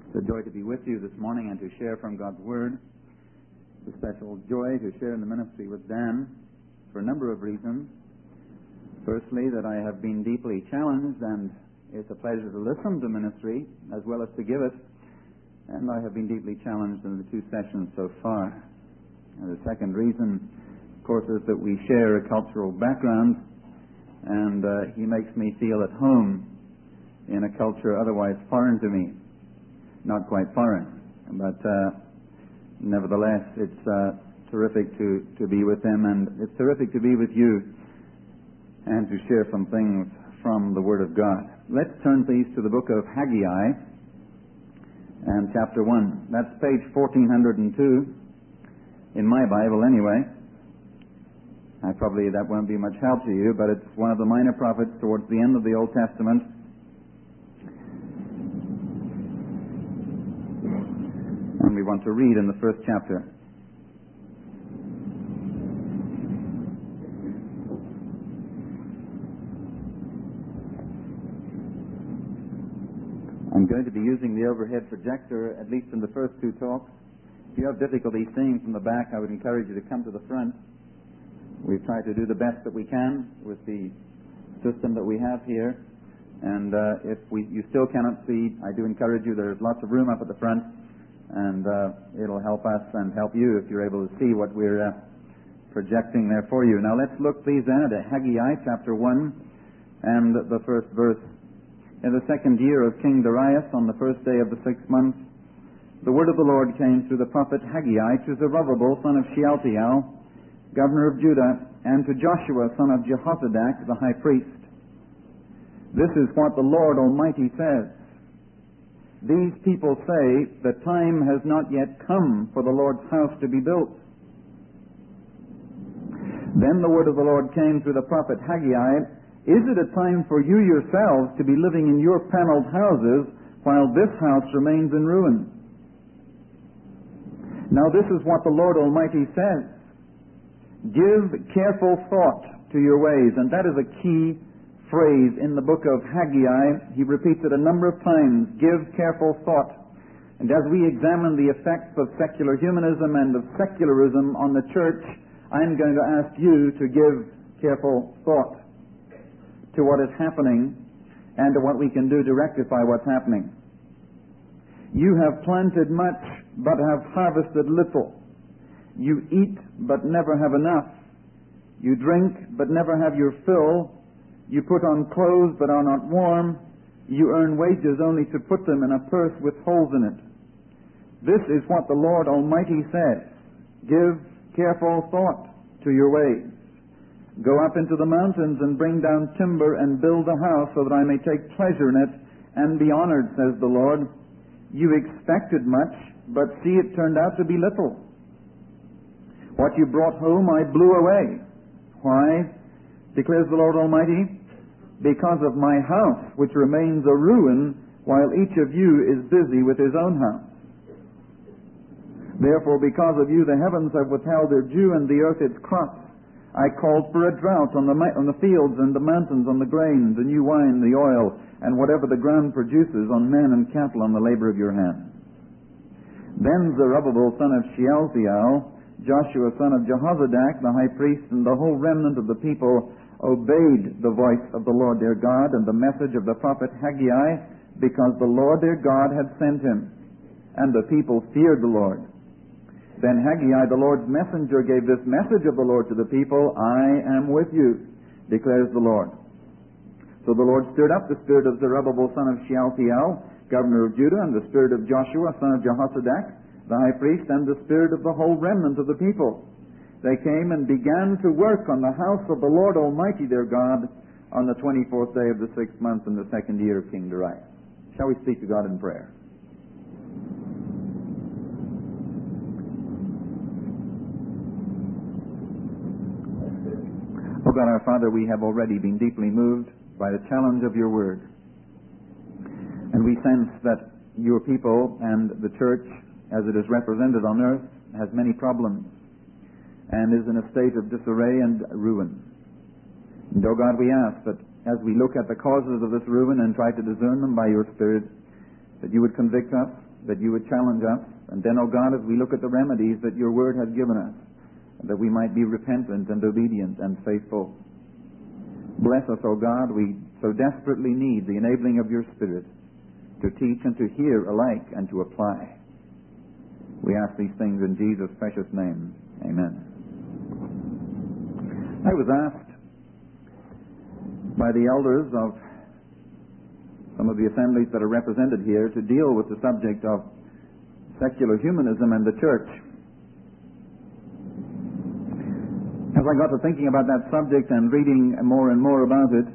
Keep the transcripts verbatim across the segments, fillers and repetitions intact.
It's a joy to be with you this morning and to share from God's Word. It's a special joy to share in the ministry with Dan for a number of reasons. Firstly, that I have been deeply challenged, and it's a pleasure to listen to ministry as well as to give it. And I have been deeply challenged in the two sessions so far. And the second reason, of course, is that we share a cultural background, and uh, he makes me feel at home in a culture otherwise foreign to me. Not quite foreign, but uh, nevertheless, it's uh, terrific to, to be with him, and it's terrific to be with you and to share some things from the Word of God. Let's turn, please, to the book of Haggai and chapter one. That's page fourteen oh two in my Bible, anyway. I probably, that won't be much help to you, but it's one of the minor prophets towards the end of the Old Testament. And we want to read in the first chapter. I'm going to be using the overhead projector, at least in the first two talks. If you have difficulty seeing from the back, I would encourage you to come to the front. We've tried to do the best that we can with the system that we have here. And uh, if we, you still cannot see, I do encourage you, there's lots of room up at the front. And uh, it'll help us and help you if you're able to see what we're uh, projecting there for you. Now let's look, please, then, at Haggai chapter one and the first verse. In the second year of King Darius, on the first day of the sixth month, the word of the Lord came through the prophet Haggai to Zerubbabel, son of Shealtiel, governor of Judah, and to Joshua, son of Jehozadak, the high priest. This is what the Lord Almighty says. These people say, the time has not yet come for the Lord's house to be built. Then the word of the Lord came through the prophet Haggai, is it a time for you yourselves to be living in your paneled houses while this house remains in ruin? Now this is what the Lord Almighty says. Give careful thought to your ways. And that is a key phrase in the book of Haggai. He repeats it a number of times. Give careful thought. And as we examine the effects of secular humanism and of secularism on the church, I'm going to ask you to give careful thought to what is happening and to what we can do to rectify what's happening. You have planted much, but have harvested little. You eat, but never have enough. You drink, but never have your fill. You put on clothes but are not warm. You earn wages only to put them in a purse with holes in it. This is what the Lord Almighty says. Give careful thought to your ways. Go up into the mountains and bring down timber and build a house so that I may take pleasure in it and be honored, says the Lord. You expected much, but see, it turned out to be little. What you brought home I blew away. Why? Declares the Lord Almighty. Because of my house, which remains a ruin, while each of you is busy with his own house. Therefore, because of you, the heavens have withheld their dew, and the earth its crops. I called for a drought on the, on the fields and the mountains, on the grain, the new wine, the oil, and whatever the ground produces, on men and cattle, on the labor of your hands. Then Zerubbabel, son of Shealtiel, Joshua, son of Jehozadak, the high priest, and the whole remnant of the people obeyed the voice of the Lord their God and the message of the prophet Haggai, because the Lord their God had sent him, and the people feared the Lord. Then Haggai, the Lord's messenger, gave this message of the Lord to the people, I am with you, declares the Lord. So the Lord stirred up the spirit of Zerubbabel, son of Shealtiel, governor of Judah, and the spirit of Joshua, son of Jehozadak, the high priest, and the spirit of the whole remnant of the people. They came and began to work on the house of the Lord Almighty their God on the twenty-fourth day of the sixth month in the second year of King Darius. Shall we speak to God in prayer? Oh God, our Father, we have already been deeply moved by the challenge of your word. And we sense that your people and the church, as it is represented on earth, has many problems and is in a state of disarray and ruin. And, oh God, we ask that as we look at the causes of this ruin and try to discern them by your Spirit, that you would convict us that you would challenge us. And then, O God, as we look at the remedies that your word has given us, that we might be repentant and obedient and faithful. Bless us, O God. We so desperately need the enabling of your Spirit to teach and to hear alike and to apply. We ask these things in Jesus' precious name. Amen. I was asked by the elders of some of the assemblies that are represented here to deal with the subject of secular humanism and the church. As I got to thinking about that subject and reading more and more about it,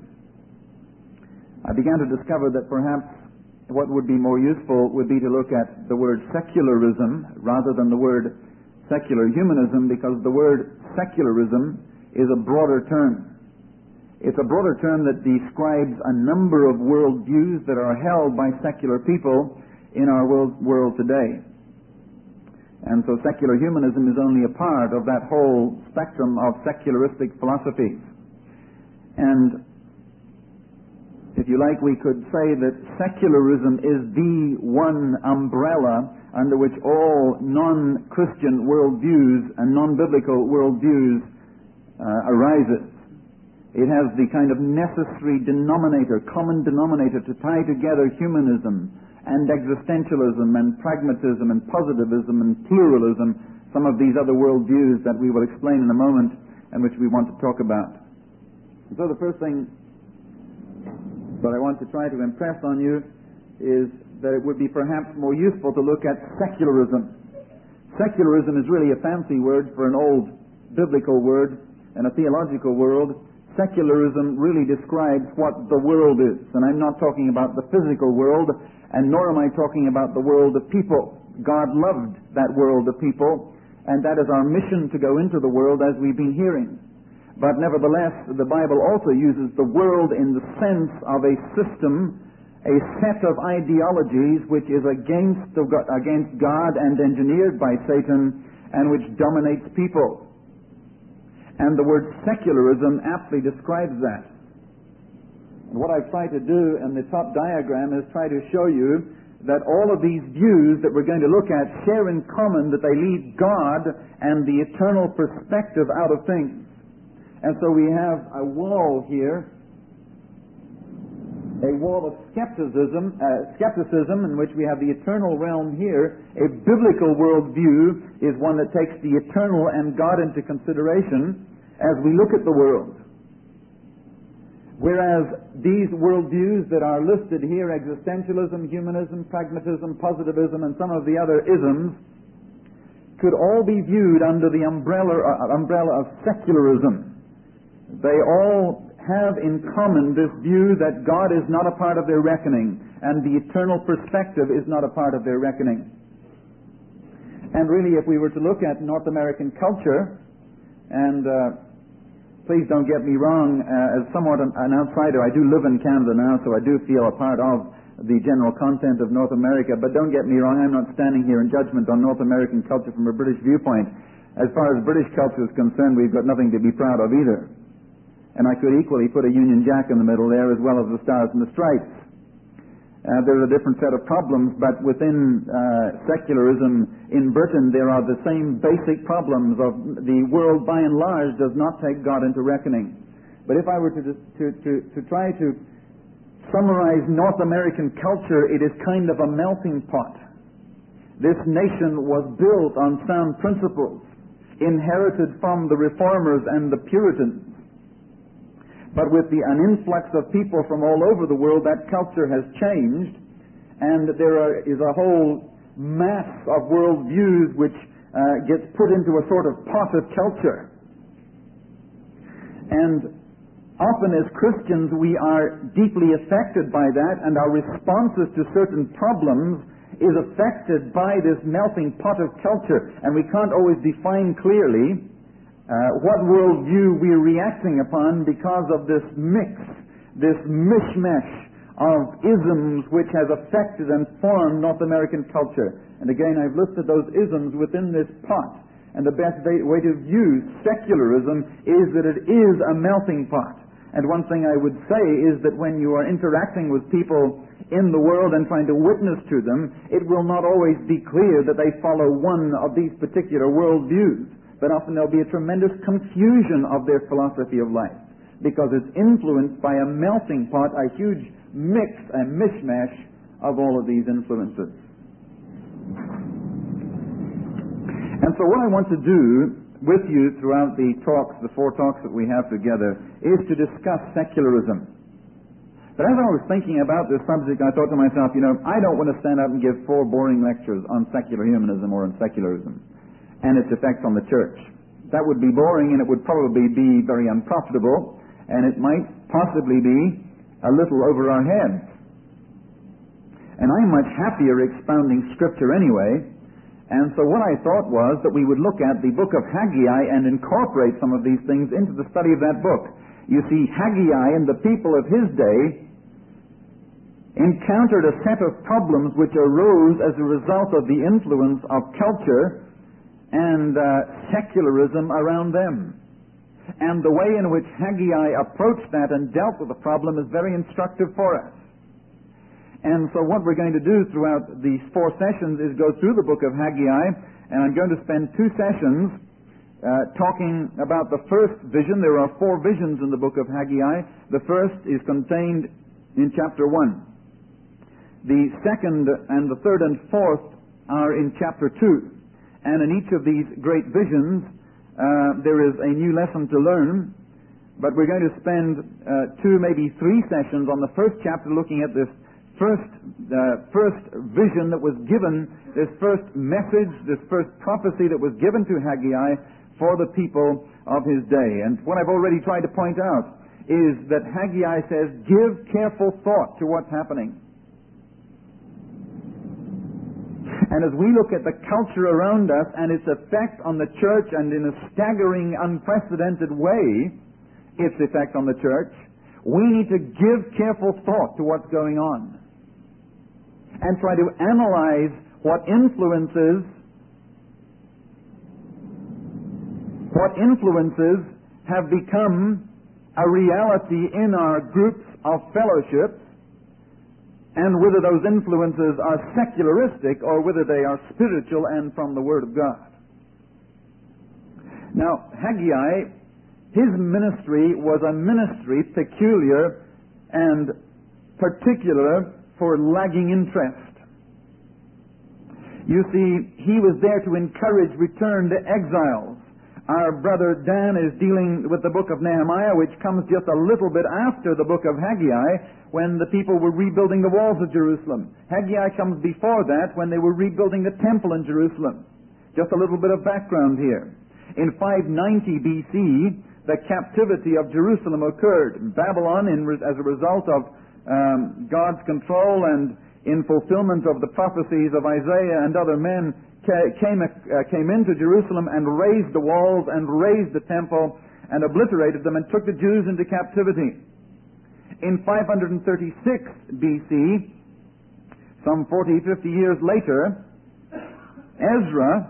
I began to discover that perhaps what would be more useful would be to look at the word secularism rather than the word secular humanism, because the word secularism is a broader term. It's a broader term that describes a number of worldviews that are held by secular people in our world, world today. And so secular humanism is only a part of that whole spectrum of secularistic philosophies. And if you like, we could say that secularism is the one umbrella under which all non-Christian worldviews and non-biblical worldviews uh, arises. It has the kind of necessary denominator, common denominator to tie together humanism and existentialism and pragmatism and positivism and pluralism, some of these other worldviews that we will explain in a moment and which we want to talk about. And so the first thing that I want to try to impress on you is that it would be perhaps more useful to look at secularism. Secularism is really a fancy word for an old biblical word and a theological word. Secularism really describes what the world is. And I'm not talking about the physical world, and nor am I talking about the world of people. God loved that world of people, and that is our mission to go into the world, as we've been hearing. But nevertheless, the Bible also uses the world in the sense of a system, a set of ideologies which is against, the, against God and engineered by Satan, and which dominates people. And the word secularism aptly describes that. And what I've tried to do in the top diagram is try to show you that all of these views that we're going to look at share in common that they leave God and the eternal perspective out of things. And so we have a wall here, a wall of skepticism, uh, skepticism in which we have the eternal realm here. A biblical worldview is one that takes the eternal and God into consideration as we look at the world. Whereas these worldviews that are listed here, existentialism, humanism, pragmatism, positivism, and some of the other isms, could all be viewed under the umbrella, uh, umbrella of secularism. They all have in common this view that God is not a part of their reckoning, and the eternal perspective is not a part of their reckoning. And really, if we were to look at North American culture, and uh, please don't get me wrong, uh, as somewhat an, an outsider, I do live in Canada now, so I do feel a part of the general content of North America, but don't get me wrong, I'm not standing here in judgment on North American culture from a British viewpoint. As far as British culture is concerned, we've got nothing to be proud of either. And I could equally put a Union Jack in the middle there, as well as the Stars and the Stripes. Uh, there's a different set of problems, but within uh, secularism in Britain, there are the same basic problems of the world, by and large, does not take God into reckoning. But if I were to, to, to, to try to summarize North American culture, it is kind of a melting pot. This nation was built on sound principles, inherited from the Reformers and the Puritans. But with the, an influx of people from all over the world, that culture has changed, and there are, is a whole mass of worldviews which uh, gets put into a sort of pot of culture. And often as Christians we are deeply affected by that, and our responses to certain problems is affected by this melting pot of culture, and we can't always define clearly Uh, what worldview we're reacting upon because of this mix, this mishmash of isms which has affected and formed North American culture. And again, I've listed those isms within this pot. And the best way to view secularism is that it is a melting pot. And one thing I would say is that when you are interacting with people in the world and trying to witness to them, it will not always be clear that they follow one of these particular worldviews. But often there'll be a tremendous confusion of their philosophy of life, because it's influenced by a melting pot, a huge mix, a mishmash of all of these influences. And so what I want to do with you throughout the talks, the four talks that we have together, is to discuss secularism. But as I was thinking about this subject, I thought to myself, you know, I don't want to stand up and give four boring lectures on secular humanism or on secularism and its effects on the church. That would be boring, and it would probably be very unprofitable, and it might possibly be a little over our heads. And I'm much happier expounding Scripture anyway, and so what I thought was that we would look at the book of Haggai and incorporate some of these things into the study of that book. You see, Haggai and the people of his day encountered a set of problems which arose as a result of the influence of culture and uh, secularism around them. And the way in which Haggai approached that and dealt with the problem is very instructive for us. And so what we're going to do throughout these four sessions is go through the book of Haggai, and I'm going to spend two sessions uh, talking about the first vision. There are four visions in the book of Haggai. The first is contained in chapter one. The second and the third and fourth are in chapter two. And in each of these great visions, uh, there is a new lesson to learn. But we're going to spend uh, two, maybe three sessions on the first chapter looking at this first, uh, first vision that was given, this first message, this first prophecy that was given to Haggai for the people of his day. And what I've already tried to point out is that Haggai says, give careful thought to what's happening. And as we look at the culture around us and its effect on the church, and in a staggering, unprecedented way, its effect on the church, we need to give careful thought to what's going on and try to analyze what influences what influences have become a reality in our groups of fellowship, and whether those influences are secularistic or whether they are spiritual and from the Word of God. Now, Haggai, his ministry was a ministry peculiar and particular for lagging interest. You see, he was there to encourage return to exiles. Our brother Dan is dealing with the book of Nehemiah, which comes just a little bit after the book of Haggai, when the people were rebuilding the walls of Jerusalem. Haggai comes before that, when they were rebuilding the temple in Jerusalem. Just a little bit of background here. In five ninety B C, the captivity of Jerusalem occurred. Babylon, in, as a result of um, God's control and in fulfillment of the prophecies of Isaiah and other men, came, uh, came into Jerusalem and razed the walls and razed the temple and obliterated them and took the Jews into captivity. In five thirty-six B C, some forty, fifty years later, Ezra,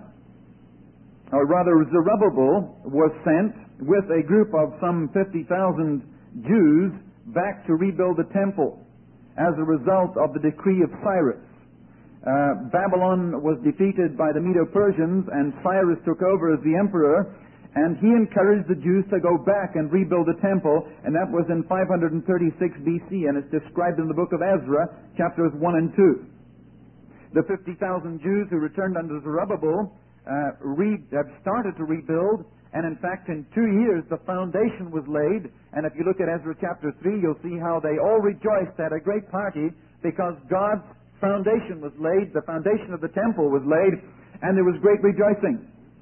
or rather Zerubbabel, was sent with a group of some fifty thousand Jews back to rebuild the temple as a result of the decree of Cyrus. Uh, Babylon was defeated by the Medo-Persians, and Cyrus took over as the emperor, and he encouraged the Jews to go back and rebuild the temple, and that was in five thirty-six B C, and it's described in the book of Ezra, chapters one and two. The fifty thousand Jews who returned under Zerubbabel uh, re- have started to rebuild, and in fact in two years the foundation was laid, and if you look at Ezra chapter three, you'll see how they all rejoiced at a great party because God's foundation was laid, the foundation of the temple was laid, and there was great rejoicing.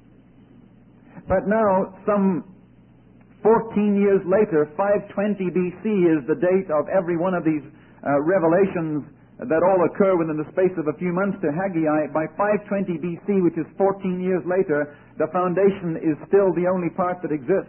But now, some fourteen years later, five twenty B C is the date of every one of these uh, revelations that all occur within the space of a few months to Haggai. By five twenty B C, which is fourteen years later, the foundation is still the only part that exists.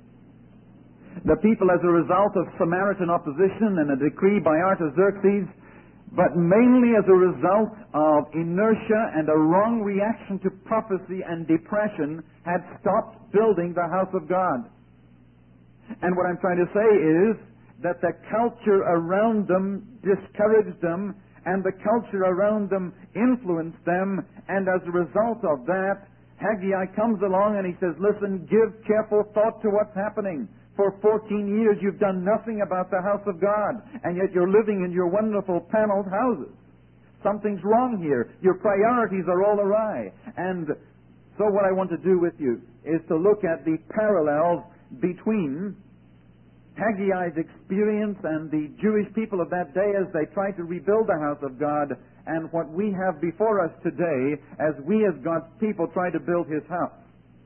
The people, as a result of Samaritan opposition and a decree by Artaxerxes, but mainly as a result of inertia and a wrong reaction to prophecy and depression, had stopped building the house of God. And what I'm trying to say is that the culture around them discouraged them, and the culture around them influenced them, and as a result of that, Haggai comes along and he says, listen, give careful thought to what's happening. For fourteen years you've done nothing about the house of God, and yet you're living in your wonderful paneled houses. Something's wrong here. Your priorities are all awry. And so what I want to do with you is to look at the parallels between Haggai's experience and the Jewish people of that day as they tried to rebuild the house of God, and what we have before us today as we as God's people try to build His house.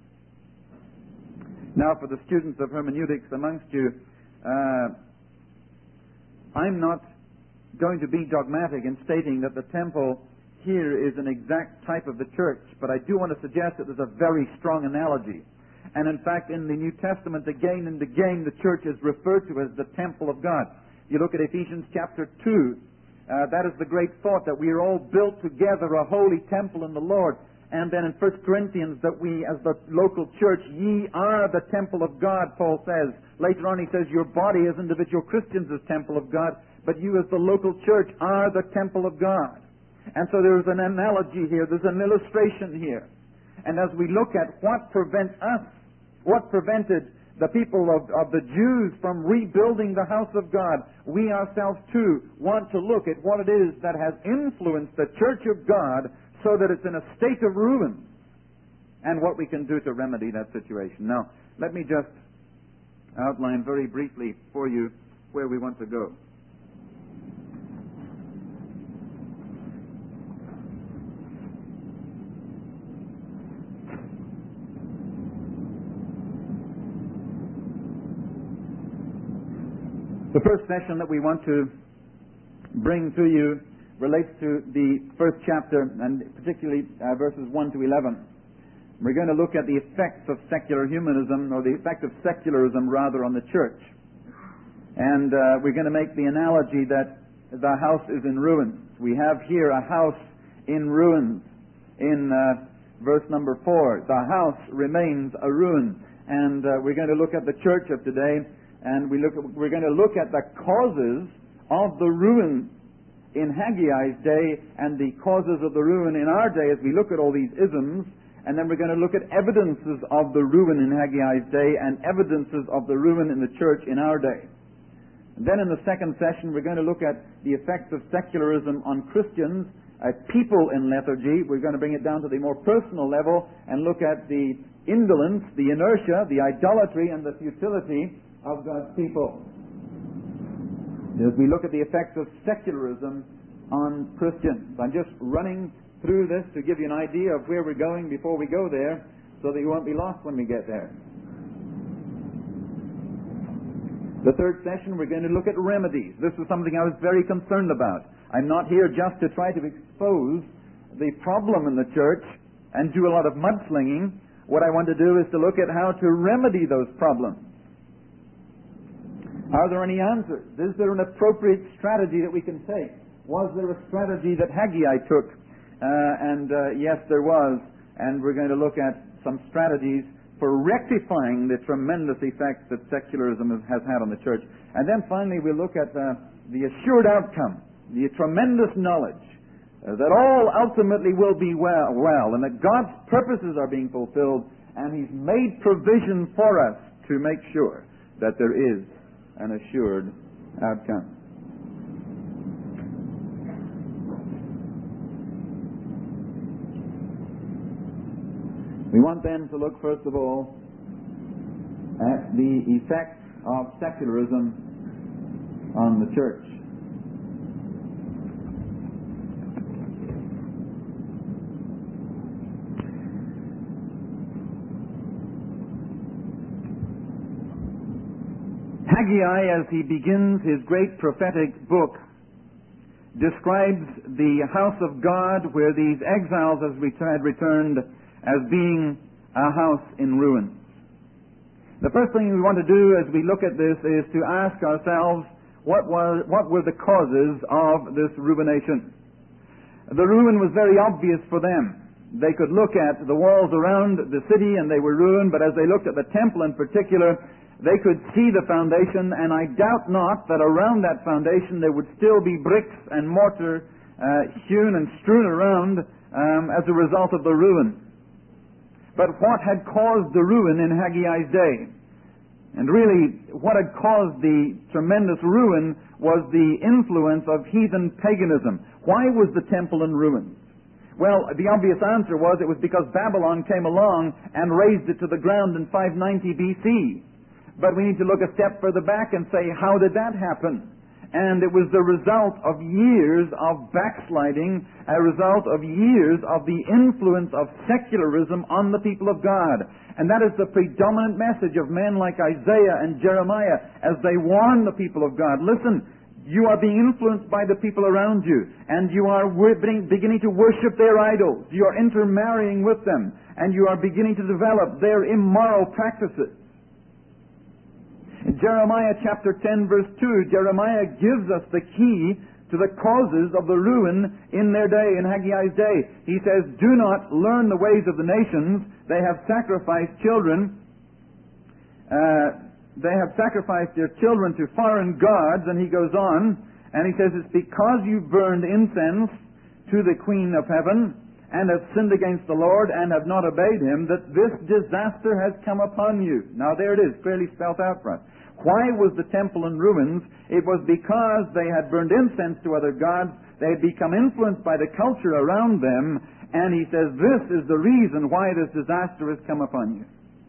Now, for the students of hermeneutics amongst you, uh, I'm not going to be dogmatic in stating that the temple here is an exact type of the church, but I do want to suggest that there's a very strong analogy. And in fact, in the New Testament, again and again, the church is referred to as the temple of God. You look at Ephesians chapter two, uh, that is the great thought that we are all built together a holy temple in the Lord. And then in First Corinthians, that we, as the local church, ye are the temple of God, Paul says. Later on he says, your body as individual Christians is temple of God, but you as the local church are the temple of God. And so there's an analogy here, there's an illustration here. And as we look at what prevents us, what prevented the people of, of the Jews from rebuilding the house of God, we ourselves too want to look at what it is that has influenced the church of God so that it's in a state of ruin, and what we can do to remedy that situation. Now, let me just outline very briefly for you where we want to go. The first session that we want to bring to you relates to the first chapter, and particularly uh, verses one to eleven. We're going to look at the effects of secular humanism, or the effect of secularism, rather, on the church. And uh, we're going to make the analogy that the house is in ruins. We have here a house in ruins. In uh, verse number four, the house remains a ruin. And uh, we're going to look at the church of today, and we look at, we're going to look at the causes of the ruin in Haggai's day and the causes of the ruin in our day as we look at all these isms, and then we're going to look at evidences of the ruin in Haggai's day and evidences of the ruin in the church in our day. And then in the second session we're going to look at the effects of secularism on Christians, uh, people in lethargy. We're going to bring it down to the more personal level and look at the indolence, the inertia, the idolatry, and the futility of God's people. As we look at the effects of secularism on Christians. I'm just running through this to give you an idea of where we're going before we go there, so that you won't be lost when we get there. The third session, we're going to look at remedies. This is something I was very concerned about. I'm not here just to try to expose the problem in the church and do a lot of mudslinging. What I want to do is to look at how to remedy those problems. Are there any answers? Is there an appropriate strategy that we can take? Was there a strategy that Haggai took? Uh, and uh, yes, there was. And we're going to look at some strategies for rectifying the tremendous effects that secularism has had on the church. And then finally we'll look at uh, the assured outcome, the tremendous knowledge uh, that all ultimately will be well, well, and that God's purposes are being fulfilled, and He's made provision for us to make sure that there is an assured outcome. We want then to look first of all at the effects of secularism on the church. Haggai, as he begins his great prophetic book, describes the house of God where these exiles as we had returned as being a house in ruins. The first thing we want to do as we look at this is to ask ourselves what was what were the causes of this ruination. The ruin was very obvious for them. They could look at the walls around the city and they were ruined, but as they looked at the temple in particular, They could see the foundation, and I doubt not that around that foundation there would still be bricks and mortar uh, hewn and strewn around um, as a result of the ruin. But what had caused the ruin in Haggai's day? And really, what had caused the tremendous ruin was the influence of heathen paganism. Why was the temple in ruins? Well, the obvious answer was it was because Babylon came along and razed it to the ground in five ninety B C. But we need to look a step further back and say, how did that happen? And it was the result of years of backsliding, a result of years of the influence of secularism on the people of God. And that is the predominant message of men like Isaiah and Jeremiah as they warn the people of God. Listen, you are being influenced by the people around you, and you are beginning to worship their idols. You are intermarrying with them, and you are beginning to develop their immoral practices. In Jeremiah chapter ten, verse two, Jeremiah gives us the key to the causes of the ruin in their day, in Haggai's day. He says, do not learn the ways of the nations. They have sacrificed children. Uh, they have sacrificed their children to foreign gods. And he goes on, and he says, it's because you burned incense to the Queen of Heaven and have sinned against the Lord and have not obeyed Him, that this disaster has come upon you. Now there it is, clearly spelled out for us. Why was the temple in ruins? It was because they had burned incense to other gods. They had become influenced by the culture around them. And he says, this is the reason why this disaster has come upon you.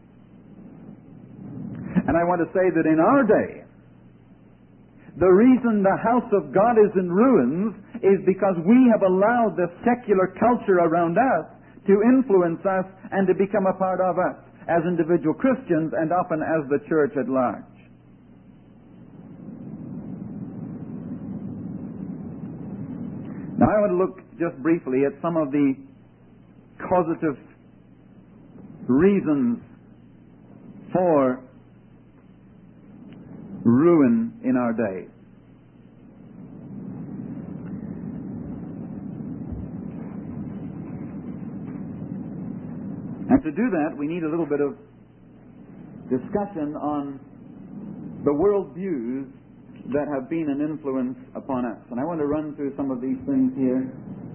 And I want to say that in our day, the reason the house of God is in ruins is because we have allowed the secular culture around us to influence us and to become a part of us as individual Christians and often as the church at large. Now I want to look just briefly at some of the causative reasons for ruin in our day. And to do that, we need a little bit of discussion on the worldviews that have been an influence upon us. And I want to run through some of these things here.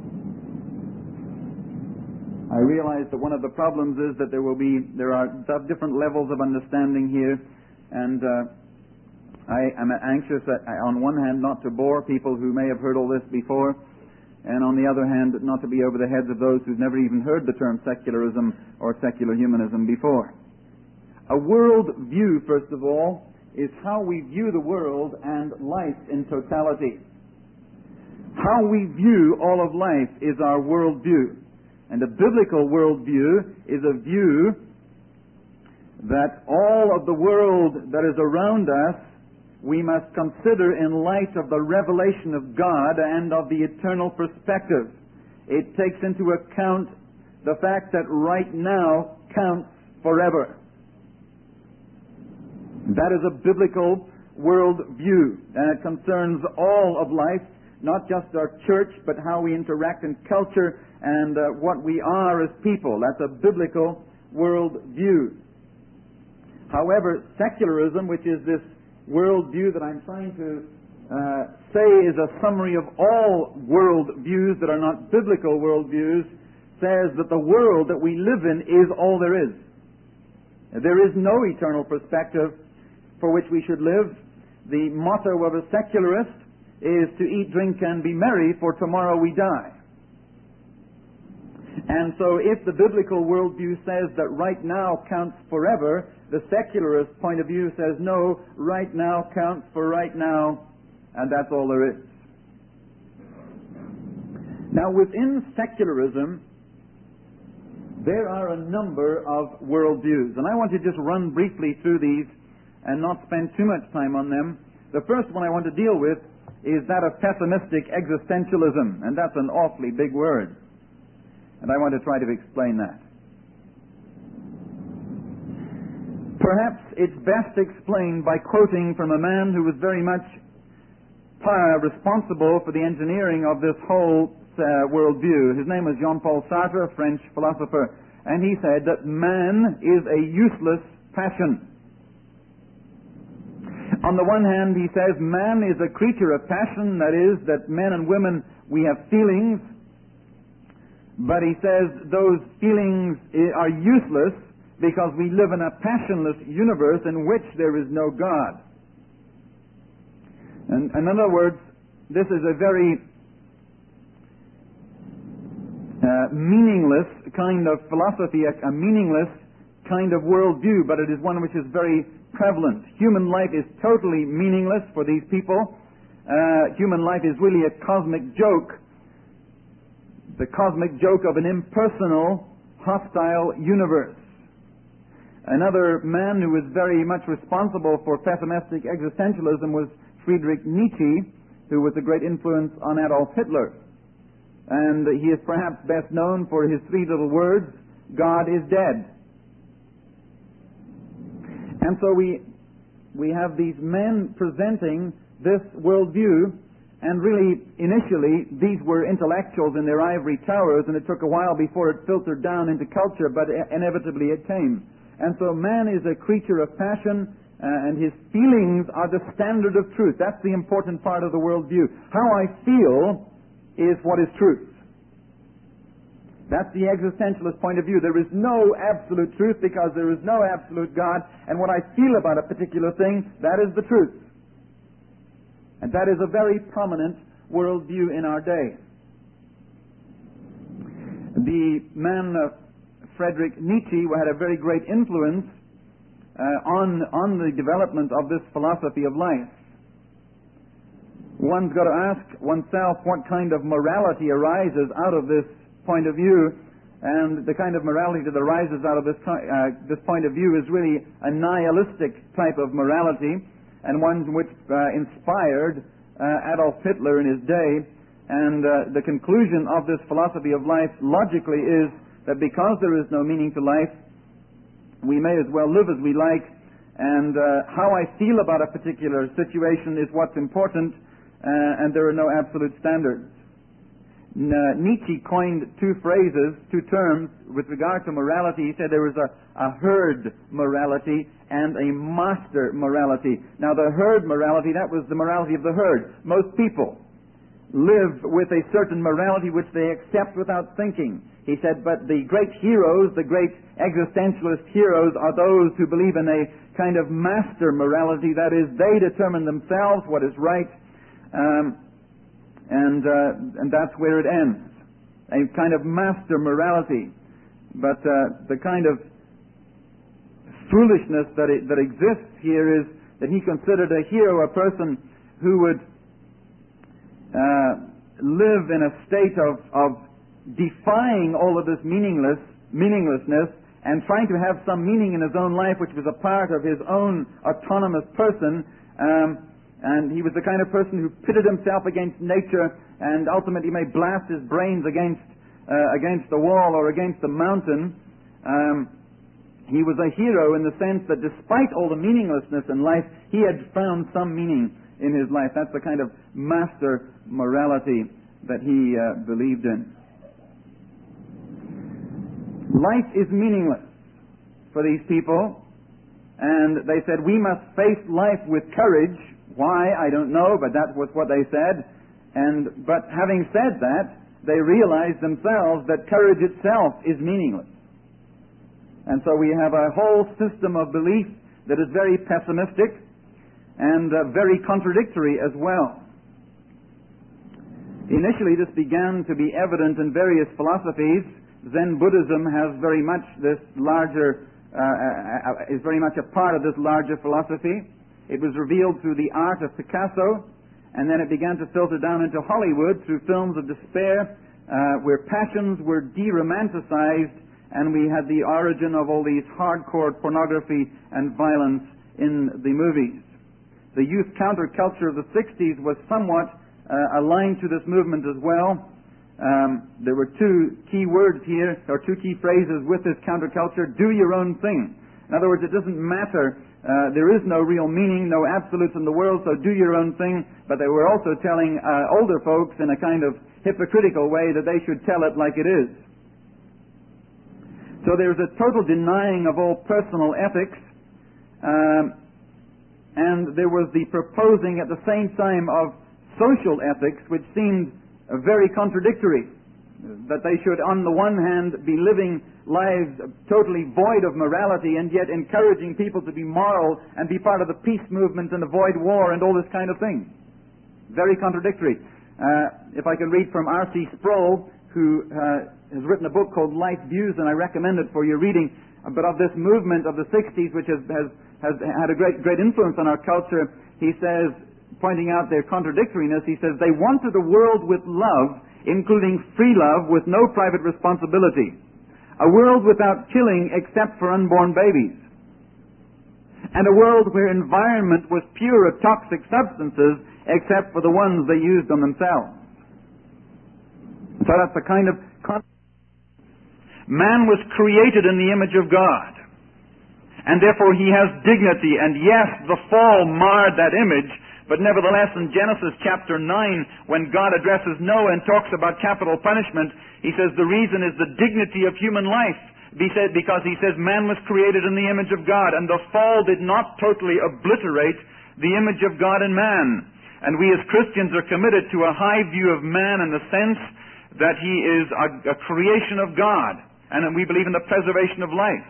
I realize that one of the problems is that there will be, there are different levels of understanding here, and uh, I am anxious, that, on one hand, not to bore people who may have heard all this before, and on the other hand, not to be over the heads of those who've never even heard the term secularism or secular humanism before. A world view, first of all, is how we view the world and life in totality. How we view all of life is our world view. And a biblical world view is a view that all of the world that is around us we must consider in light of the revelation of God and of the eternal perspective. It takes into account the fact that right now counts forever. That is a biblical world view, and it concerns all of life, not just our church, but how we interact in culture and uh, what we are as people. That's a biblical world view. However, secularism, which is this world view that I'm trying to uh, say is a summary of all world views that are not biblical world views, says that the world that we live in is all there is. There is no eternal perspective for which we should live. The motto of a secularist is to eat, drink, and be merry, for tomorrow we die. And so if the biblical worldview says that right now counts forever, the secularist point of view says no, right now counts for right now, and that's all there is. Now within secularism, there are a number of worldviews, and I want to just run briefly through these and not spend too much time on them. The first one I want to deal with is that of pessimistic existentialism, and that's an awfully big word. And I want to try to explain that. Perhaps it's best explained by quoting from a man who was very much uh, responsible for the engineering of this whole uh, worldview. His name was Jean-Paul Sartre, a French philosopher, and he said that man is a useless passion. On the one hand, he says man is a creature of passion, that is, that men and women, we have feelings, but he says those feelings are useless because we live in a passionless universe in which there is no God. And in other words, this is a very uh, meaningless kind of philosophy, a, a meaningless kind of worldview, but it is one which is very prevalent. Human life is totally meaningless for these people. Uh, human life is really a cosmic joke, the cosmic joke of an impersonal, hostile universe. Another man who was very much responsible for pessimistic existentialism was Friedrich Nietzsche, who was a great influence on Adolf Hitler. And he is perhaps best known for his three little words, God is dead. And so we we have these men presenting this worldview, and really, initially, these were intellectuals in their ivory towers, and it took a while before it filtered down into culture, but inevitably it came. And so man is a creature of passion, uh, and his feelings are the standard of truth. That's the important part of the worldview. How I feel is what is truth. That's the existentialist point of view. There is no absolute truth because there is no absolute God, and what I feel about a particular thing, that is the truth. And that is a very prominent worldview in our day. The man uh, Friedrich Nietzsche had a very great influence uh, on, on the development of this philosophy of life. One's got to ask oneself what kind of morality arises out of this point of view, and the kind of morality that arises out of this, uh, this point of view is really a nihilistic type of morality, and one which uh, inspired uh, Adolf Hitler in his day. And uh, the conclusion of this philosophy of life logically is that because there is no meaning to life, we may as well live as we like, and uh, how I feel about a particular situation is what's important, uh, and there are no absolute standards. Uh, Nietzsche coined two phrases, two terms with regard to morality. He said there was a, a herd morality and a master morality. Now the herd morality, that was the morality of the herd. Most people live with a certain morality which they accept without thinking. He said, but the great heroes, the great existentialist heroes, are those who believe in a kind of master morality. That is, they determine themselves what is right, um, and uh, and that's where it ends. A kind of master morality. But uh, the kind of foolishness that it, that exists here is that he considered a hero a person who would uh, live in a state of, of defying all of this meaningless meaninglessness and trying to have some meaning in his own life, which was a part of his own autonomous person. Um, And he was the kind of person who pitted himself against nature and ultimately may blast his brains against uh, against the wall or against the mountain. Um, he was a hero in the sense that despite all the meaninglessness in life, he had found some meaning in his life. That's the kind of master morality that he uh, believed in. Life is meaningless for these people, and they said, we must face life with courage. Why, I don't know, but that was what they said. And but having said that, they realized themselves that courage itself is meaningless. And so we have a whole system of belief that is very pessimistic and uh, very contradictory as well. Initially, this began to be evident in various philosophies. Zen Buddhism has very much this larger, uh, is very much a part of this larger philosophy. It was revealed through the art of Picasso, and then it began to filter down into Hollywood through films of despair, uh, where passions were de-romanticized, and we had the origin of all these hardcore pornography and violence in the movies. The youth counterculture of the sixties was somewhat uh, aligned to this movement as well. Um, there were two key words here, or two key phrases with this counterculture: do your own thing. In other words, it doesn't matter. Uh, there is no real meaning, no absolutes in the world, so do your own thing. But they were also telling uh, older folks in a kind of hypocritical way that they should tell it like it is. So there's a total denying of all personal ethics. Um, and there was the proposing at the same time of social ethics, which seemed uh, very contradictory. That they should, on the one hand, be living lives totally void of morality, and yet encouraging people to be moral and be part of the peace movement and avoid war and all this kind of thing. Very contradictory. Uh, if I could read from R C Sproul, who uh, has written a book called Life Views, and I recommend it for your reading, but of this movement of the sixties, which has, has, has had a great, great influence on our culture, he says, pointing out their contradictoriness, he says, they wanted a world with love, including free love with no private responsibility. A world without killing except for unborn babies. And a world where environment was pure of toxic substances except for the ones they used on themselves. So that's the kind of... Con- Man was created in the image of God. And therefore he has dignity. And yes, the fall marred that image. But nevertheless, in Genesis chapter nine, when God addresses Noah and talks about capital punishment, he says the reason is the dignity of human life. Because he says man was created in the image of God, and the fall did not totally obliterate the image of God in man. And we as Christians are committed to a high view of man in the sense that he is a, a creation of God, and we believe in the preservation of life.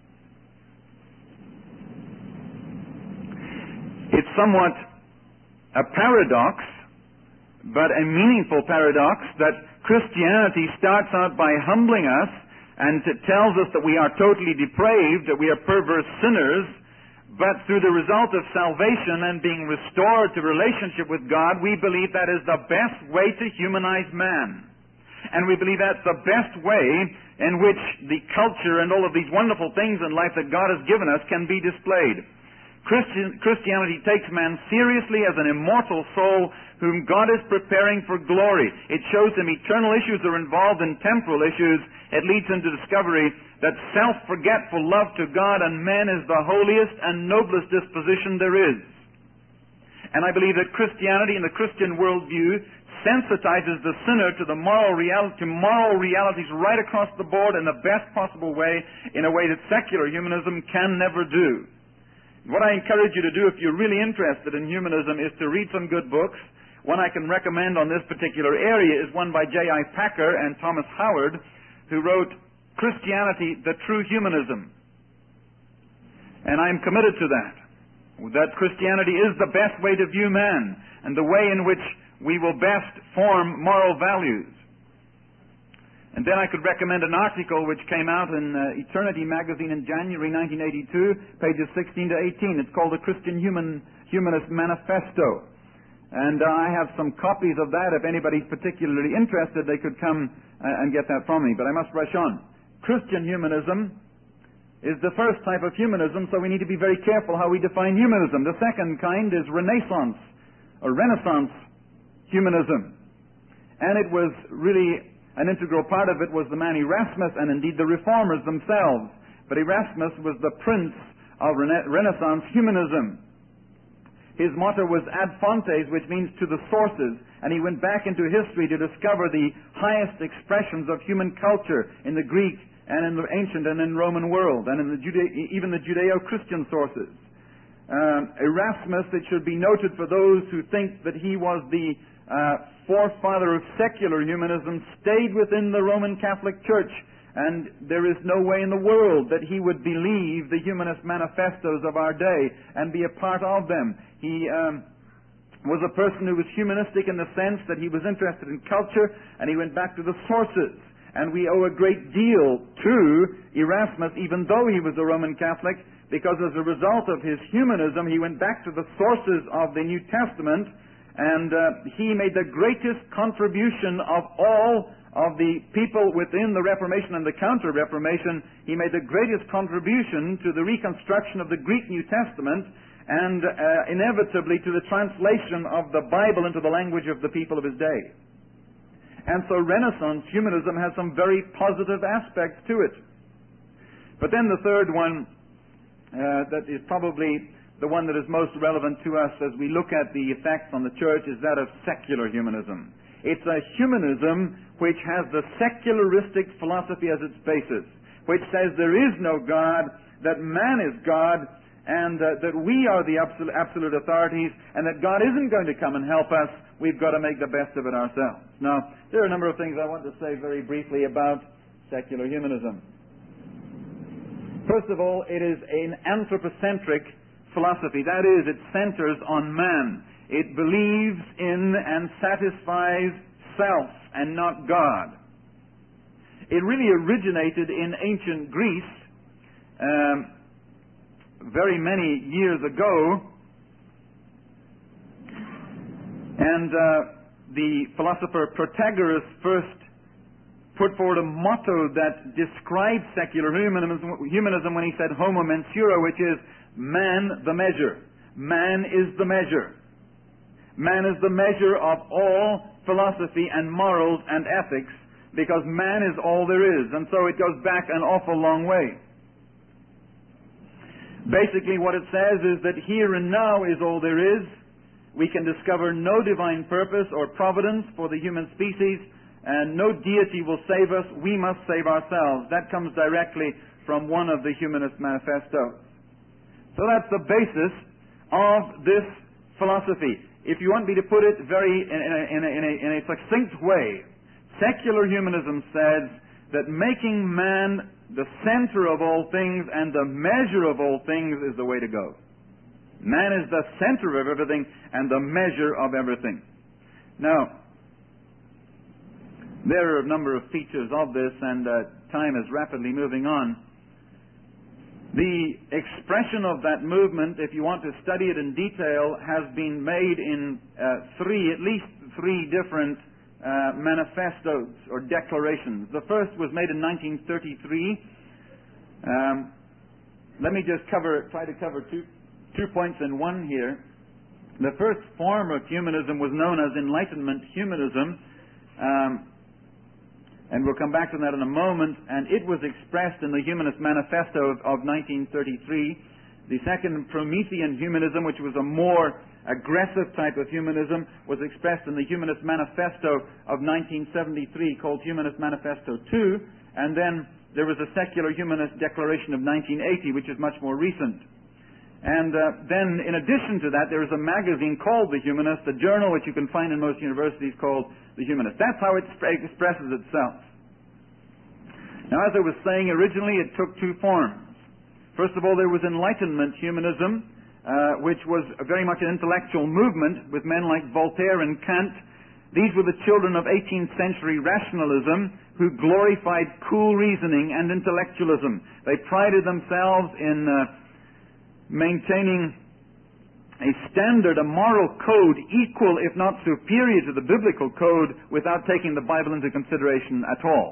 It's somewhat a paradox, but a meaningful paradox, that Christianity starts out by humbling us and it tells us that we are totally depraved, that we are perverse sinners, but through the result of salvation and being restored to relationship with God, we believe that is the best way to humanize man. And we believe that's the best way in which the culture and all of these wonderful things in life that God has given us can be displayed. Christian, Christianity takes man seriously as an immortal soul whom God is preparing for glory. It shows him eternal issues are involved in temporal issues. It leads him to discovery that self-forgetful love to God and men is the holiest and noblest disposition there is. And I believe that Christianity and the Christian worldview sensitizes the sinner to the moral reality, to moral realities right across the board in the best possible way, in a way that secular humanism can never do. What I encourage you to do if you're really interested in humanism is to read some good books. One I can recommend on this particular area is one by J I Packer and Thomas Howard, who wrote Christianity, the True Humanism. And I'm committed to that. That Christianity is the best way to view man, and the way in which we will best form moral values. And then I could recommend an article which came out in uh, Eternity magazine in January nineteen eighty-two, pages sixteen to eighteen. It's called The Christian Human, Humanist Manifesto. And uh, I have some copies of that. If anybody's particularly interested, they could come uh, and get that from me. But I must rush on. Christian humanism is the first type of humanism, so we need to be very careful how we define humanism. The second kind is Renaissance, or Renaissance humanism. And it was really... an integral part of it was the man Erasmus, and indeed the Reformers themselves. But Erasmus was the prince of Rena- Renaissance humanism. His motto was ad fontes, which means to the sources, and he went back into history to discover the highest expressions of human culture in the Greek and in the ancient and in Roman world, and in the Jude- even the Judeo-Christian sources. Um, Erasmus, it should be noted for those who think that he was the uh, forefather of secular humanism, stayed within the Roman Catholic Church, and there is no way in the world that he would believe the humanist manifestos of our day and be a part of them. He um, was a person who was humanistic in the sense that he was interested in culture, and he went back to the sources. And we owe a great deal to Erasmus, even though he was a Roman Catholic, because as a result of his humanism, he went back to the sources of the New Testament, and uh, he made the greatest contribution of all of the people within the Reformation and the Counter-Reformation. He made the greatest contribution to the reconstruction of the Greek New Testament, and uh, inevitably to the translation of the Bible into the language of the people of his day. And so Renaissance humanism has some very positive aspects to it. But then the third one, uh, that is probably the one that is most relevant to us as we look at the effects on the church, is that of secular humanism. It's a humanism which has the secularistic philosophy as its basis, which says there is no God, that man is God, and uh, that we are the absolute, absolute authorities, and that God isn't going to come and help us. We've got to make the best of it ourselves. Now, there are a number of things I want to say very briefly about secular humanism. First of all, it is an anthropocentric philosophy. That is, it centers on man. It believes in and satisfies self and not God. It really originated in ancient Greece um, very many years ago, and uh, the philosopher Protagoras first put forward a motto that described secular humanism, humanism when he said homo mensura, which is man the measure. Man is the measure. Man is the measure of all philosophy and morals and ethics, because man is all there is. And so it goes back an awful long way. Basically what it says is that here and now is all there is. We can discover no divine purpose or providence for the human species, and no deity will save us. We must save ourselves. That comes directly from one of the humanist manifestos. So that's the basis of this philosophy. If you want me to put it very in a, in a, in a, in a succinct way, secular humanism says that making man the center of all things and the measure of all things is the way to go. Man is the center of everything and the measure of everything. Now, there are a number of features of this, and uh, time is rapidly moving on. The expression of that movement, if you want to study it in detail, has been made in uh, three, at least three different uh, manifestos or declarations. The first was made in nineteen thirty-three. Um, let me just cover, try to cover two, two points in one here. The first form of humanism was known as Enlightenment humanism. Um, And we'll come back to that in a moment. And it was expressed in the Humanist Manifesto of, of nineteen thirty-three. The second, Promethean humanism, which was a more aggressive type of humanism, was expressed in the Humanist Manifesto of nineteen seventy-three, called Humanist Manifesto two. And then there was a Secular Humanist Declaration of nineteen eighty, which is much more recent. And uh, then, in addition to that, there is a magazine called The Humanist, a journal which you can find in most universities called The Humanist. That's how it expresses itself. Now, as I was saying, originally it took two forms. First of all, there was Enlightenment humanism, uh, which was very much an intellectual movement with men like Voltaire and Kant. These were the children of eighteenth century rationalism who glorified cool reasoning and intellectualism. They prided themselves in Uh, maintaining a standard, a moral code equal, if not superior, to the biblical code without taking the Bible into consideration at all.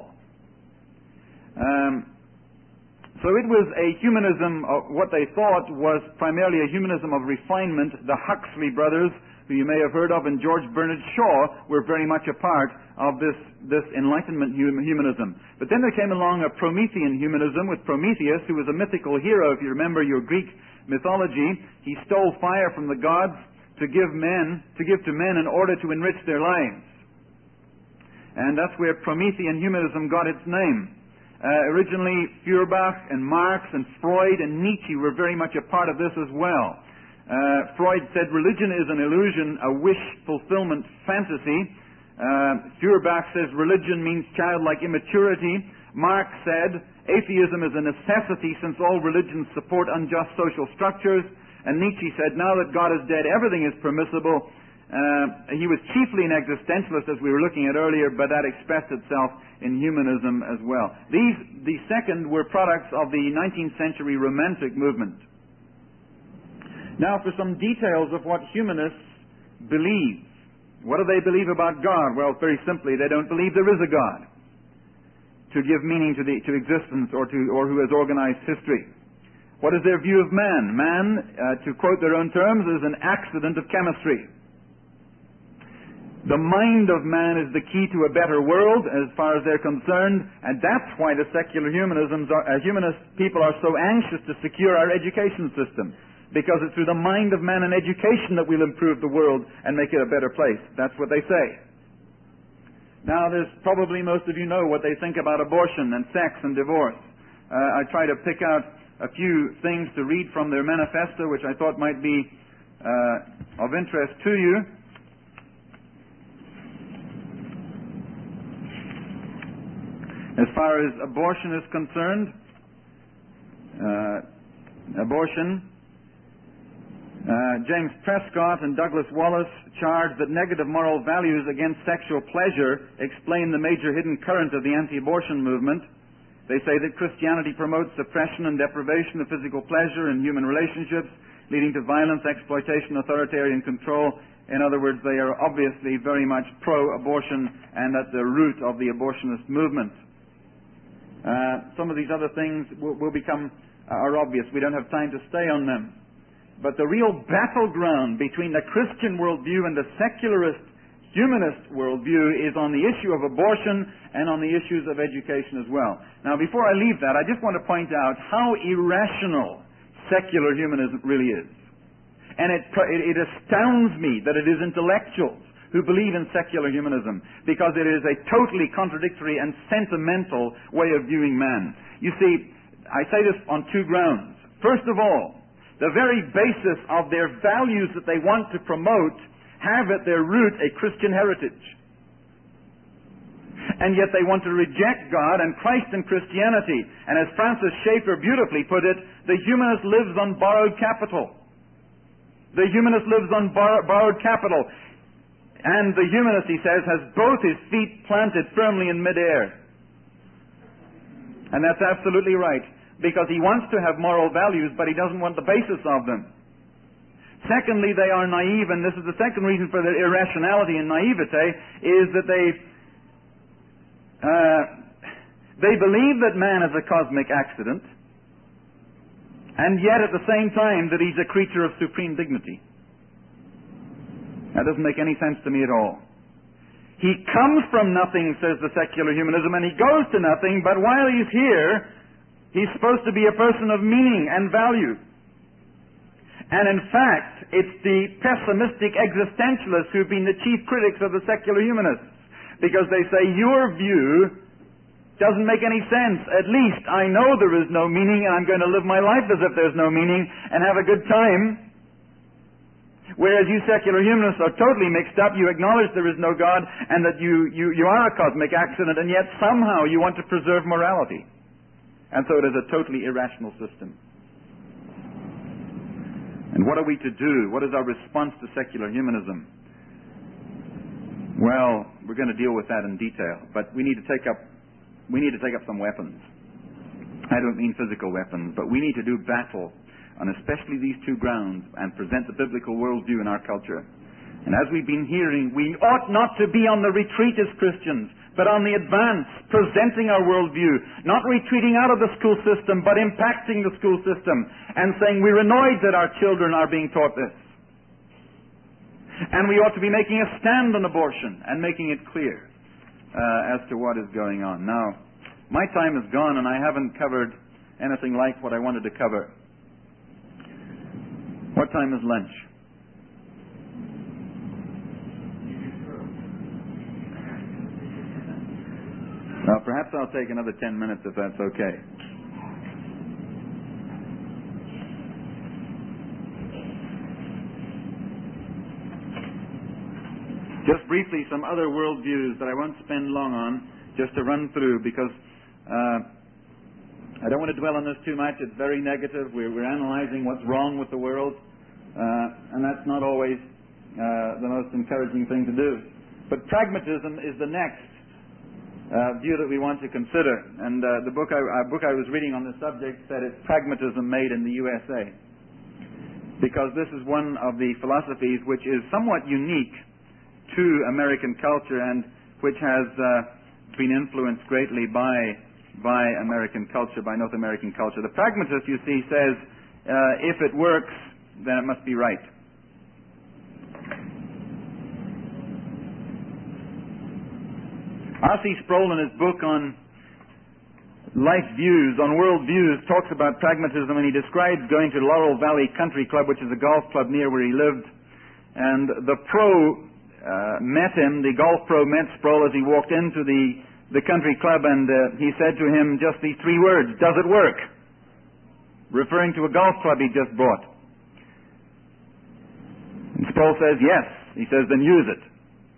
Um, so it was a humanism, of what they thought was primarily a humanism of refinement. The Huxley brothers, who you may have heard of, and George Bernard Shaw were very much a part of this, this Enlightenment humanism. But then there came along a Promethean humanism with Prometheus, who was a mythical hero. If you remember your Greek mythology, he stole fire from the gods to give men, to give to men in order to enrich their lives. And that's where Promethean humanism got its name. Uh, originally, Feuerbach and Marx and Freud and Nietzsche were very much a part of this as well. Uh, Freud said religion is an illusion, a wish fulfillment fantasy. Uh, Feuerbach says religion means childlike immaturity. Marx said atheism is a necessity since all religions support unjust social structures. And Nietzsche said now that God is dead, everything is permissible. Uh, he was chiefly an existentialist, as we were looking at earlier, but that expressed itself in humanism as well. These, the second, were products of the nineteenth century Romantic movement. Now for some details of what humanists believe. What do they believe about God? Well, very simply, they don't believe there is a God to give meaning to, the, to existence or, to, or who has organized history. What is their view of man? Man, uh, to quote their own terms, is an accident of chemistry. The mind of man is the key to a better world as far as they're concerned, and that's why the secular humanisms are, uh, humanist people are so anxious to secure our education system. Because it's through the mind of man and education that we'll improve the world and make it a better place. That's what they say. Now, there's probably most of you know what they think about abortion and sex and divorce. Uh, I try to pick out a few things to read from their manifesto, which I thought might be uh, of interest to you. As far as abortion is concerned, uh, abortion, uh, James Prescott and Douglas Wallace charge that negative moral values against sexual pleasure explain the major hidden current of the anti-abortion movement. They say that Christianity promotes suppression and deprivation of physical pleasure in human relationships, leading to violence, exploitation, authoritarian control. In other words, they are obviously very much pro-abortion and at the root of the abortionist movement. Uh, some of these other things will, will become uh, are obvious. We don't have time to stay on them. But the real battleground between the Christian worldview and the secularist, humanist worldview is on the issue of abortion and on the issues of education as well. Now, before I leave that, I just want to point out how irrational secular humanism really is. And it, it, it astounds me that it is intellectuals who believe in secular humanism, because it is a totally contradictory and sentimental way of viewing man. You see, I say this on two grounds. First of all, the very basis of their values that they want to promote have at their root a Christian heritage. And yet they want to reject God and Christ and Christianity. And as Francis Schaeffer beautifully put it, the humanist lives on borrowed capital. The humanist lives on bar- borrowed capital. And the humanist, he says, has both his feet planted firmly in midair. And that's absolutely right, because he wants to have moral values, but he doesn't want the basis of them. Secondly, they are naive, and this is the second reason for their irrationality and naivete, is that they uh, they believe that man is a cosmic accident, and yet at the same time that he's a creature of supreme dignity. That doesn't make any sense to me at all. He comes from nothing, says the secular humanism, and he goes to nothing, but while he's here, he's supposed to be a person of meaning and value. And in fact, it's the pessimistic existentialists who've been the chief critics of the secular humanists, because they say, your view doesn't make any sense. At least I know there is no meaning, and I'm going to live my life as if there's no meaning and have a good time. Whereas you secular humanists are totally mixed up. You acknowledge there is no God and that you, you, you are a cosmic accident, and yet somehow you want to preserve morality. And so it is a totally irrational system. And what are we to do? What is our response to secular humanism? Well, we're going to deal with that in detail, but we need to take up, we need to take up some weapons. I don't mean physical weapons, but we need to do battle on especially these two grounds and present the biblical worldview in our culture. And as we've been hearing, we ought not to be on the retreat as Christians, but on the advance, presenting our worldview, not retreating out of the school system, but impacting the school system and saying we're annoyed that our children are being taught this. And we ought to be making a stand on abortion and making it clear uh, as to what is going on. Now, my time is gone and I haven't covered anything like what I wanted to cover. What time is lunch? Well, perhaps I'll take another ten minutes if that's okay. Just briefly, some other worldviews that I won't spend long on, just to run through, because uh, I don't want to dwell on this too much. It's very negative. We're, we're analyzing what's wrong with the world. Uh, and that's not always uh, the most encouraging thing to do. But pragmatism is the next uh, view that we want to consider. And uh, the book I, uh, book I was reading on this subject said it's pragmatism made in the U S A. Because this is one of the philosophies which is somewhat unique to American culture and which has uh, been influenced greatly by, by American culture, by North American culture. The pragmatist, you see, says uh, if it works, then it must be right. R C Sproul, in his book on life views, on world views, talks about pragmatism, and he describes going to Laurel Valley Country Club, which is a golf club near where he lived, and the pro uh, met him, the golf pro met Sproul as he walked into the, the country club, and uh, he said to him just these three words, "Does it work?" referring to a golf club he just bought. And Paul says, yes. He says, then use it.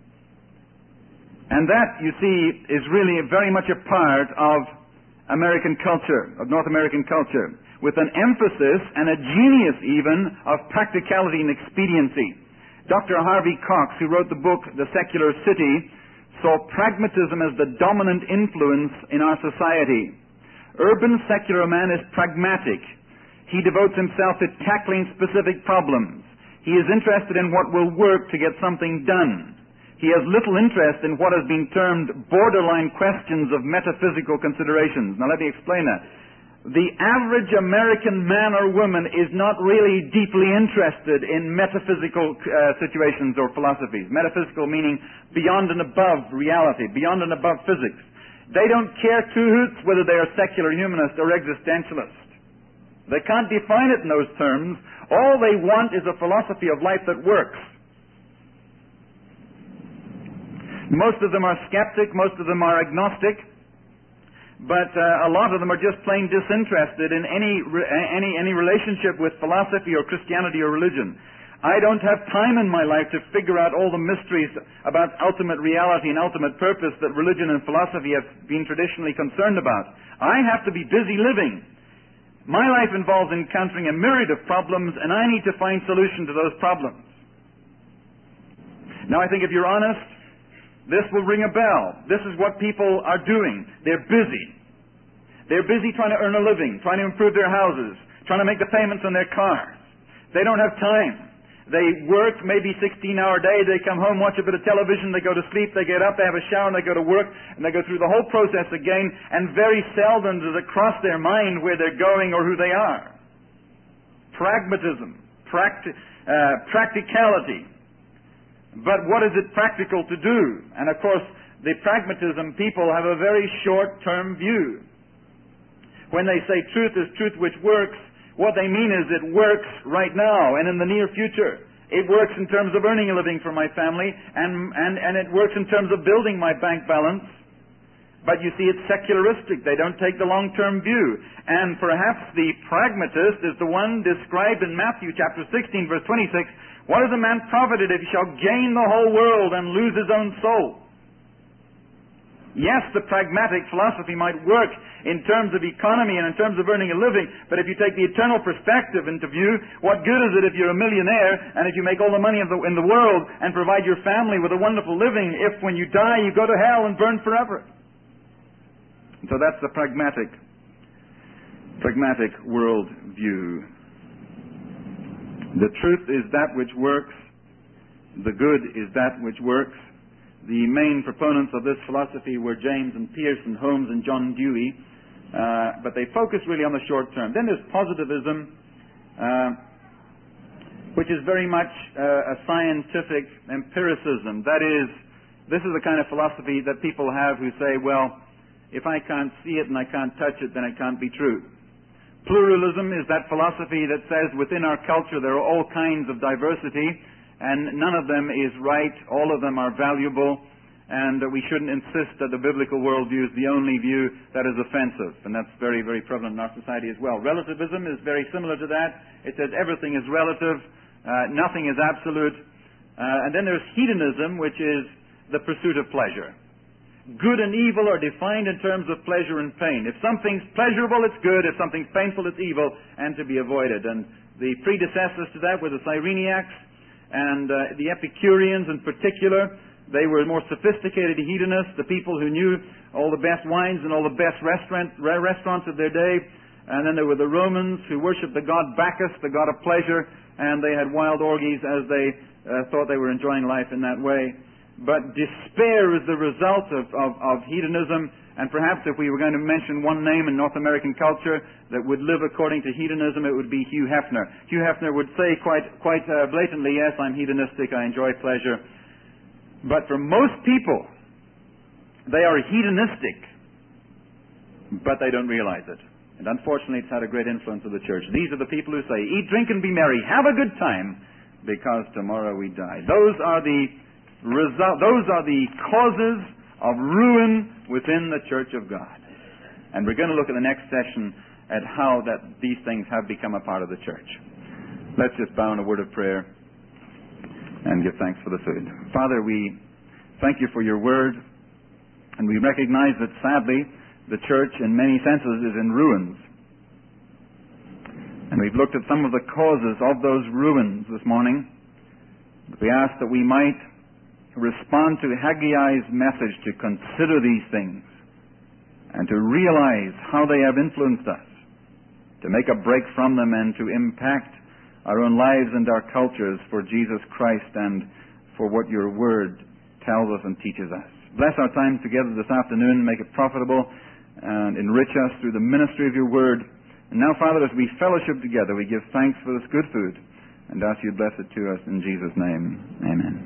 And that, you see, is really very much a part of American culture, of North American culture, with an emphasis and a genius even of practicality and expediency. Doctor Harvey Cox, who wrote the book The Secular City, saw pragmatism as the dominant influence in our society. Urban secular man is pragmatic. He devotes himself to tackling specific problems. He is interested in what will work to get something done. He has little interest in what has been termed borderline questions of metaphysical considerations. Now let me explain that. The average American man or woman is not really deeply interested in metaphysical uh, situations or philosophies. Metaphysical meaning beyond and above reality, beyond and above physics. They don't care two hoots whether they are secular humanist or existentialist. They can't define it in those terms. All they want is a philosophy of life that works. Most of them are skeptic, most of them are agnostic, but uh, a lot of them are just plain disinterested in any, any, any relationship with philosophy or Christianity or religion. I don't have time in my life to figure out all the mysteries about ultimate reality and ultimate purpose that religion and philosophy have been traditionally concerned about. I have to be busy living. My life involves encountering a myriad of problems, and I need to find solutions to those problems. Now, I think if you're honest, this will ring a bell. This is what people are doing. They're busy. They're busy trying to earn a living, trying to improve their houses, trying to make the payments on their cars. They don't have time. They work maybe sixteen-hour day. They come home, watch a bit of television. They go to sleep. They get up. They have a shower, and they go to work. And they go through the whole process again. And very seldom does it cross their mind where they're going or who they are. Pragmatism, practi- uh, practicality. But what is it practical to do? And of course, the pragmatism people have a very short-term view. When they say truth is truth which works, what they mean is it works right now and in the near future. It works in terms of earning a living for my family, and, and, and it works in terms of building my bank balance. But you see, it's secularistic. They don't take the long-term view. And perhaps the pragmatist is the one described in Matthew chapter sixteen, verse twenty-six. What is a man profited if he shall gain the whole world and lose his own soul? Yes, the pragmatic philosophy might work in terms of economy and in terms of earning a living, but if you take the eternal perspective into view, what good is it if you're a millionaire and if you make all the money in the, in the world and provide your family with a wonderful living if when you die you go to hell and burn forever? And so that's the pragmatic, pragmatic world view. The truth is that which works. The good is that which works. The main proponents of this philosophy were James and Pearson, Holmes and John Dewey, uh, but they focus really on the short term. Then there's positivism, uh, which is very much uh, a scientific empiricism. That is, this is the kind of philosophy that people have who say, well, if I can't see it and I can't touch it, then it can't be true. Pluralism is that philosophy that says within our culture there are all kinds of diversity, and none of them is right, all of them are valuable, and we shouldn't insist that the biblical worldview is the only view that is offensive. And that's very, very prevalent in our society as well. Relativism is very similar to that. It says everything is relative, uh, nothing is absolute. Uh, and then there's hedonism, which is the pursuit of pleasure. Good and evil are defined in terms of pleasure and pain. If something's pleasurable, it's good. If something's painful, it's evil, and to be avoided. And the predecessors to that were the Cyrenaics, and uh, the Epicureans in particular. They were more sophisticated hedonists, the people who knew all the best wines and all the best restaurant, re- restaurants of their day. And then there were the Romans who worshipped the god Bacchus, the god of pleasure, and they had wild orgies as they uh, thought they were enjoying life in that way. But despair is the result of, of, of hedonism, and perhaps if we were going to mention one name in North American culture that would live according to hedonism, it would be Hugh Hefner. Hugh Hefner would say quite, quite uh, blatantly, yes, I'm hedonistic, I enjoy pleasure. But for most people, they are hedonistic, but they don't realize it. And unfortunately, it's had a great influence of the church. These are the people who say, eat, drink, and be merry, have a good time, because tomorrow we die. Those are the result, those are the causes of ruin within the Church of God. And we're going to look at the next session at how that these things have become a part of the church. Let's just bow in a word of prayer and give thanks for the food. Father, we thank you for your word, and we recognize that sadly the church in many senses is in ruins. And we've looked at some of the causes of those ruins this morning. We ask that we might respond to Haggai's message to consider these things and to realize how they have influenced us, to make a break from them and to impact our own lives and our cultures for Jesus Christ and for what your word tells us and teaches us. Bless our time together this afternoon, make it profitable, and enrich us through the ministry of your word. And now, Father, as we fellowship together, we give thanks for this good food and ask you to bless it to us in Jesus' name. Amen.